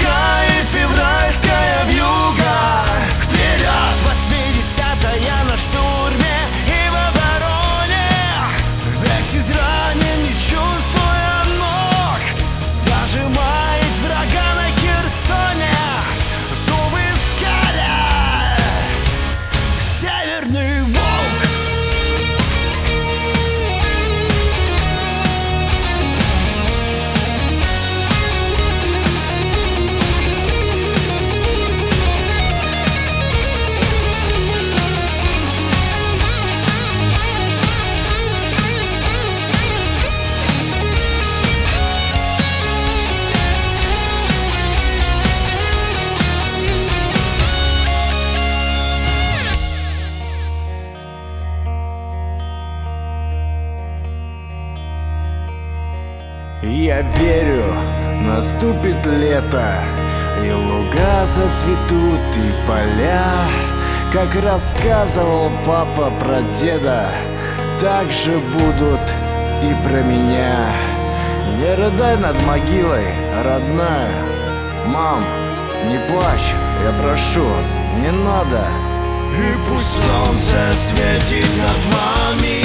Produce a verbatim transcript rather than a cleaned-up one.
Пускает февральская вьюга. Вперед! Восьмидесятая на штурме и в обороне. Весь изранен, не чувствуя ног, дожимает врага на Херсоне. Зубы скаля, северный волк. Я верю, наступит лето, и луга зацветут, и поля. Как рассказывал папа про деда, так же будут и про меня. Не рыдай над могилой, родная. Мам, не плачь, я прошу, не надо. И пусть солнце светит над вами.